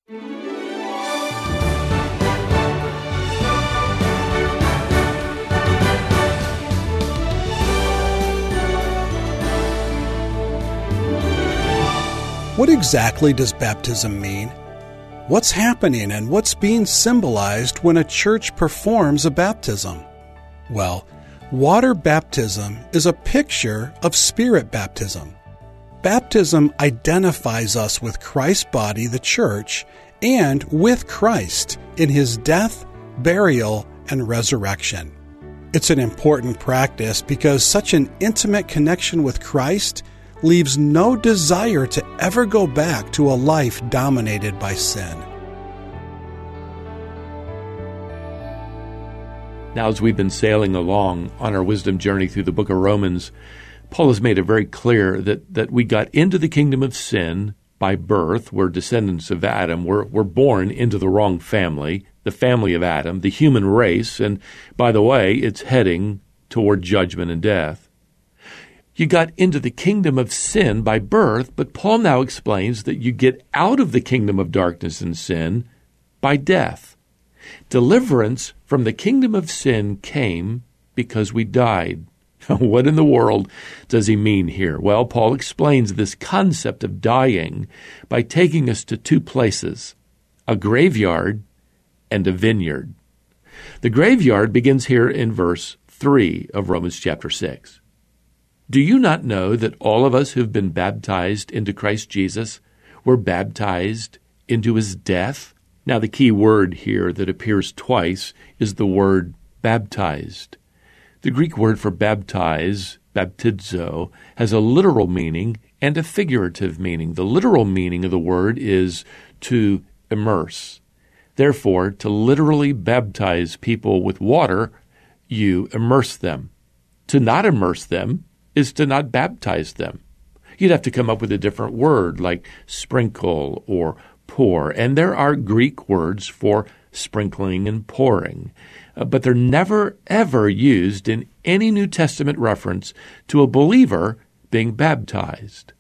What exactly does baptism mean? What's happening and what's being symbolized when a church performs a baptism? Well, water baptism is a picture of spirit baptism. Baptism identifies us with Christ's body, the church, and with Christ in his death, burial, and resurrection. It's an important practice because such an intimate connection with Christ leaves no desire to ever go back to a life dominated by sin. Now, as we've been sailing along on our wisdom journey through the book of Romans, Paul has made it very clear that we got into the kingdom of sin by birth. We're descendants of Adam. We're born into the wrong family, the family of Adam, the human race, and by the way, it's heading toward judgment and death. You got into the kingdom of sin by birth, but Paul now explains that you get out of the kingdom of darkness and sin by death. Deliverance from the kingdom of sin came because we died. What in the world does he mean here? Well, Paul explains this concept of dying by taking us to two places, a graveyard and a vineyard. The graveyard begins here in verse 3 of Romans chapter 6. Do you not know that all of us who've been baptized into Christ Jesus were baptized into his death? Now, the key word here that appears twice is the word baptized. The Greek word for baptize, baptizo, has a literal meaning and a figurative meaning. The literal meaning of the word is to immerse. Therefore, to literally baptize people with water, you immerse them. To not immerse them is to not baptize them. You'd have to come up with a different word like sprinkle or pour. And there are Greek words for sprinkling and pouring. But they're never, ever used in any New Testament reference to a believer being baptized.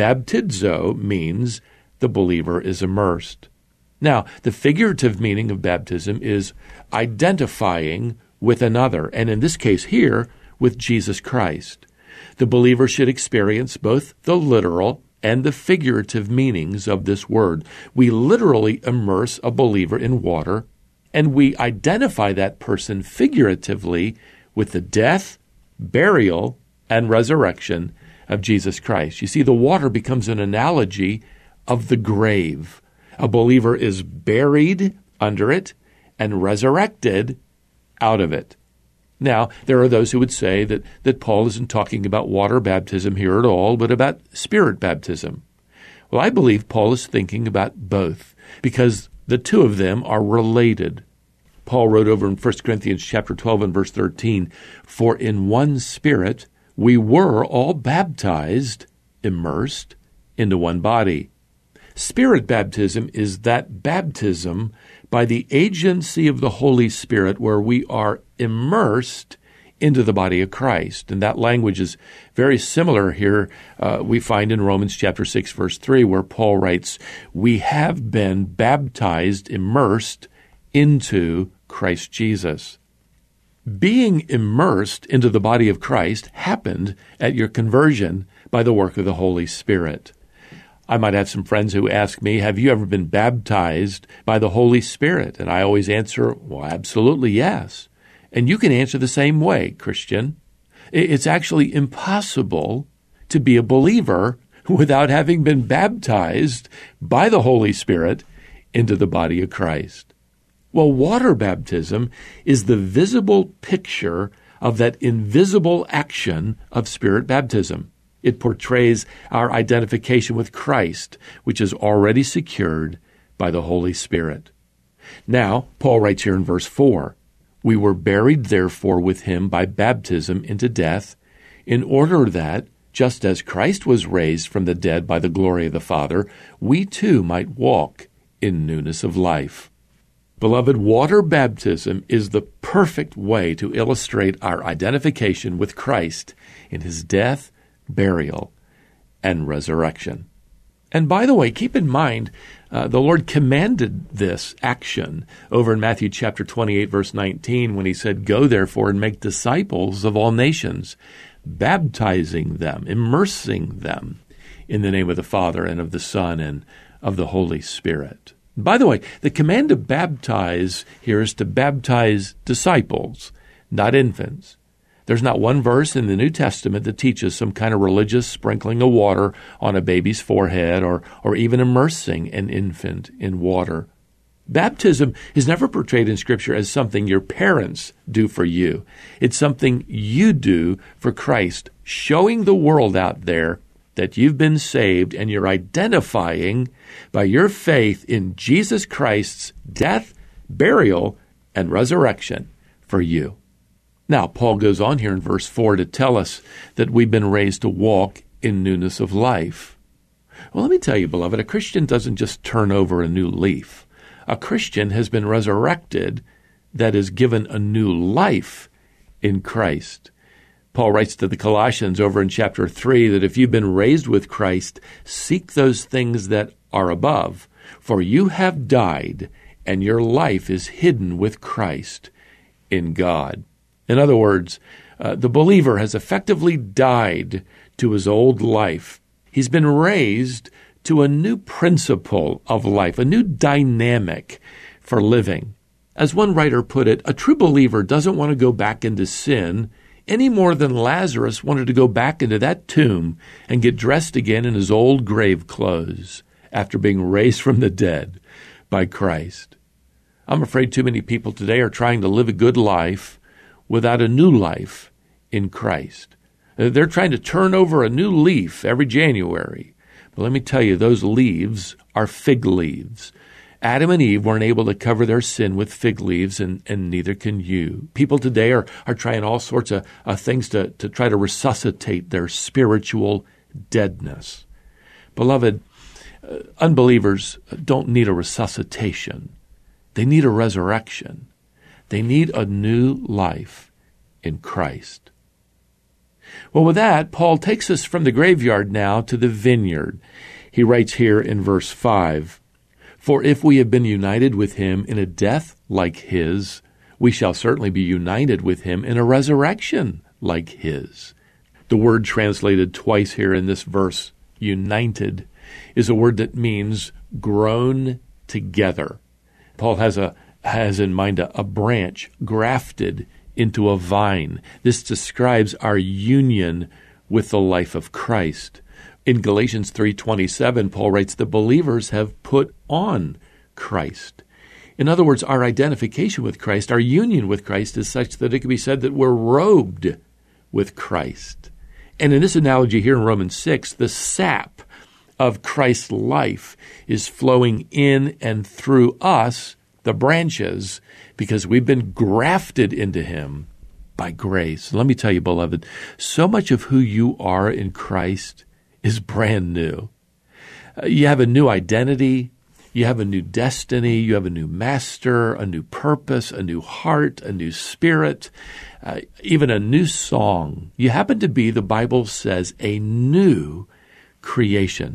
Baptizo means the believer is immersed. Now, the figurative meaning of baptism is identifying with another, and in this case here, with Jesus Christ. The believer should experience both the literal and the figurative meanings of this word. We literally immerse a believer in water, and we identify that person figuratively with the death, burial, and resurrection of Jesus Christ. You see, the water becomes an analogy of the grave. A believer is buried under it and resurrected out of it. Now, there are those who would say that Paul isn't talking about water baptism here at all, but about spirit baptism. Well, I believe Paul is thinking about both, because the two of them are related. Paul wrote over in 1 Corinthians chapter 12 and verse 13, "For in one Spirit we were all baptized," immersed, "into one body." Spirit baptism is that baptism by the agency of the Holy Spirit where we are immersed into the body of Christ. And that language is very similar here. We find in Romans chapter 6, verse 3, where Paul writes, "We have been baptized, immersed into Christ Jesus." Being immersed into the body of Christ happened at your conversion by the work of the Holy Spirit. I might have some friends who ask me, have you ever been baptized by the Holy Spirit? And I always answer, well, absolutely yes. And you can answer the same way, Christian. It's actually impossible to be a believer without having been baptized by the Holy Spirit into the body of Christ. Well, water baptism is the visible picture of that invisible action of spirit baptism. It portrays our identification with Christ, which is already secured by the Holy Spirit. Now, Paul writes here in verse 4, "We were buried therefore with him by baptism into death, in order that, just as Christ was raised from the dead by the glory of the Father, we too might walk in newness of life." Beloved, water baptism is the perfect way to illustrate our identification with Christ in his death, burial, and resurrection. And by the way, keep in mind, the Lord commanded this action over in Matthew chapter 28, verse 19, when he said, "Go therefore and make disciples of all nations, baptizing them, immersing them in the name of the Father and of the Son and of the Holy Spirit." By the way, the command to baptize here is to baptize disciples, not infants. There's not one verse in the New Testament that teaches some kind of religious sprinkling of water on a baby's forehead or even immersing an infant in water. Baptism is never portrayed in Scripture as something your parents do for you. It's something you do for Christ, showing the world out there that you've been saved and you're identifying by your faith in Jesus Christ's death, burial, and resurrection for you. Now, Paul goes on here in verse 4 to tell us that we've been raised to walk in newness of life. Well, let me tell you, beloved, a Christian doesn't just turn over a new leaf. A Christian has been resurrected, that is given a new life in Christ. Paul writes to the Colossians over in chapter 3 that if you've been raised with Christ, seek those things that are above, for you have died, and your life is hidden with Christ in God. In other words, the believer has effectively died to his old life. He's been raised to a new principle of life, a new dynamic for living. As one writer put it, a true believer doesn't want to go back into sin any more than Lazarus wanted to go back into that tomb and get dressed again in his old grave clothes after being raised from the dead by Christ. I'm afraid too many people today are trying to live a good life without a new life in Christ. They're trying to turn over a new leaf every January. But let me tell you, those leaves are fig leaves. Adam and Eve weren't able to cover their sin with fig leaves, and neither can you. People today are trying all sorts of things to try to resuscitate their spiritual deadness. Beloved, unbelievers don't need a resuscitation. They need a resurrection. They need a new life in Christ. Well, with that, Paul takes us from the graveyard now to the vineyard. He writes here in verse 5, "For if we have been united with him in a death like his, we shall certainly be united with him in a resurrection like his." The word translated twice here in this verse, united, is a word that means grown together. Paul has in mind a branch grafted into a vine. This describes our union with the life of Christ. In Galatians 3:27, Paul writes that believers have put on Christ. In other words, our identification with Christ, our union with Christ is such that it can be said that we're robed with Christ. And in this analogy here in Romans 6, the sap of Christ's life is flowing in and through us, the branches, because we've been grafted into him by grace. Let me tell you, beloved, so much of who you are in Christ is brand new. You have a new identity. You have a new destiny. You have a new master, a new purpose, a new heart, a new spirit, even a new song. You happen to be, the Bible says, a new creation.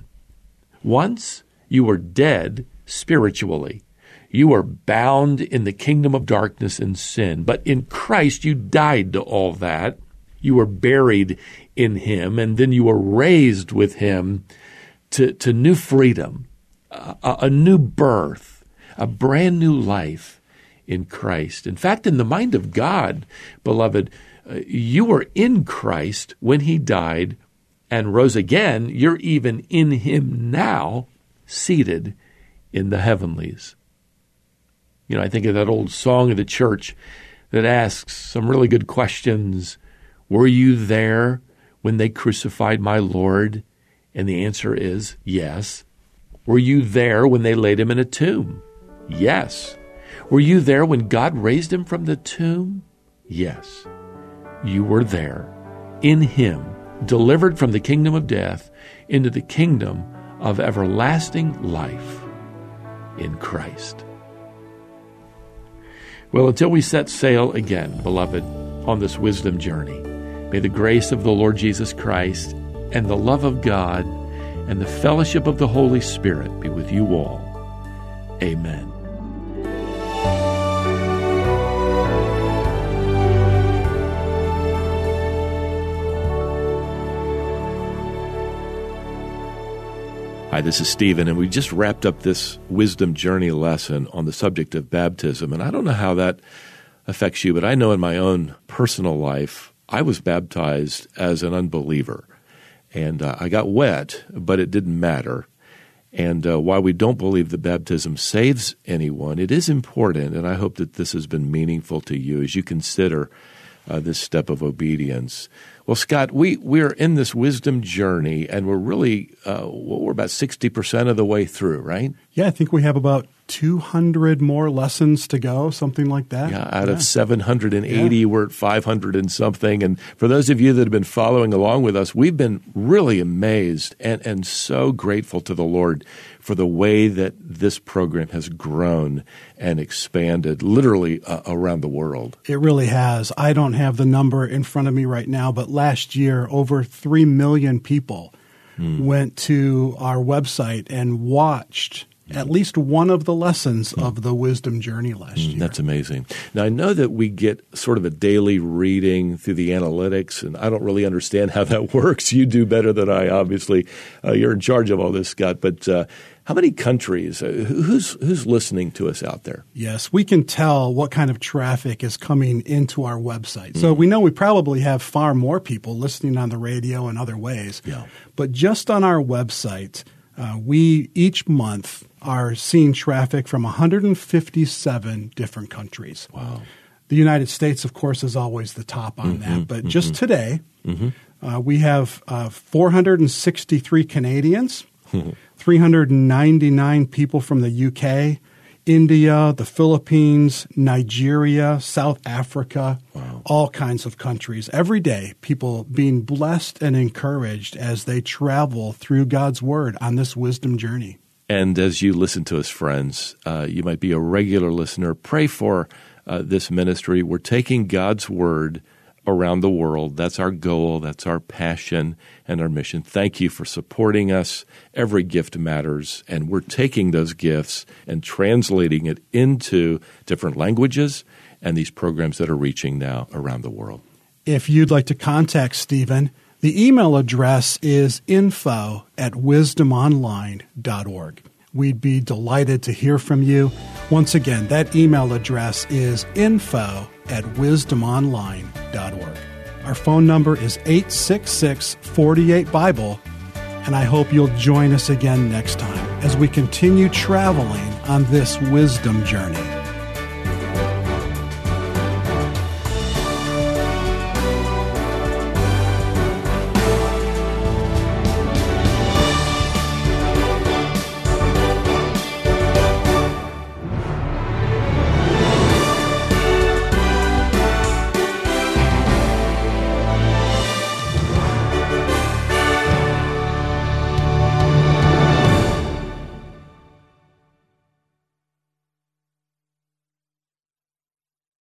Once you were dead spiritually. You were bound in the kingdom of darkness and sin. But in Christ, you died to all that. You were buried in him, and then you were raised with him to new freedom, a new birth, a brand new life in Christ. In fact, in the mind of God, beloved, you were in Christ when he died and rose again. You're even in him now, seated in the heavenlies. You know, I think of that old song of the church that asks some really good questions. Were you there when they crucified my Lord? And the answer is yes. Were you there when they laid him in a tomb? Yes. Were you there when God raised him from the tomb? Yes. You were there in him, delivered from the kingdom of death into the kingdom of everlasting life in Christ. Well, until we set sail again, beloved, on this wisdom journey, may the grace of the Lord Jesus Christ and the love of God and the fellowship of the Holy Spirit be with you all. Amen. Hi, this is Stephen, and we just wrapped up this Wisdom Journey lesson on the subject of baptism. And I don't know how that affects you, but I know in my own personal life, I was baptized as an unbeliever. And I got wet, but it didn't matter. And while we don't believe that baptism saves anyone, it is important, and I hope that this has been meaningful to you as you consider this step of obedience. Well, Scott, we're in this wisdom journey, and we're really we're about 60% of the way through, right? Yeah, I think we have about 200 more lessons to go, something like that. Yeah, out of 780, we're at 500 and something. And for those of you that have been following along with us, we've been really amazed and so grateful to the Lord for the way that this program has grown and expanded literally around the world. It really has. I don't have the number in front of me right now, but last year, over 3 million people went to our website and watched at least one of the lessons of the Wisdom Journey last year. That's amazing. Now, I know that we get sort of a daily reading through the analytics, and I don't really understand how that works. You do better than I, obviously. You're in charge of all this, Scott. But how many countries? Who's listening to us out there? Yes, we can tell what kind of traffic is coming into our website. So we know we probably have far more people listening on the radio and other ways. Yeah. But just on our website, we each month are seeing traffic from 157 different countries. Wow. The United States, of course, is always the top on that. But just today, we have 463 Canadians, 399 people from the UK, India, the Philippines, Nigeria, South Africa, all kinds of countries. Every day, people being blessed and encouraged as they travel through God's Word on this wisdom journey. And as you listen to us, friends, you might be a regular listener. Pray for this ministry. We're taking God's Word around the world. That's our goal. That's our passion and our mission. Thank you for supporting us. Every gift matters, and we're taking those gifts and translating it into different languages and these programs that are reaching now around the world. If you'd like to contact Stephen, the email address is info@wisdomonline.org. We'd be delighted to hear from you. Once again, that email address is info@wisdomonline.org. Our phone number is 866-48-BIBLE, and I hope you'll join us again next time as we continue traveling on this wisdom journey.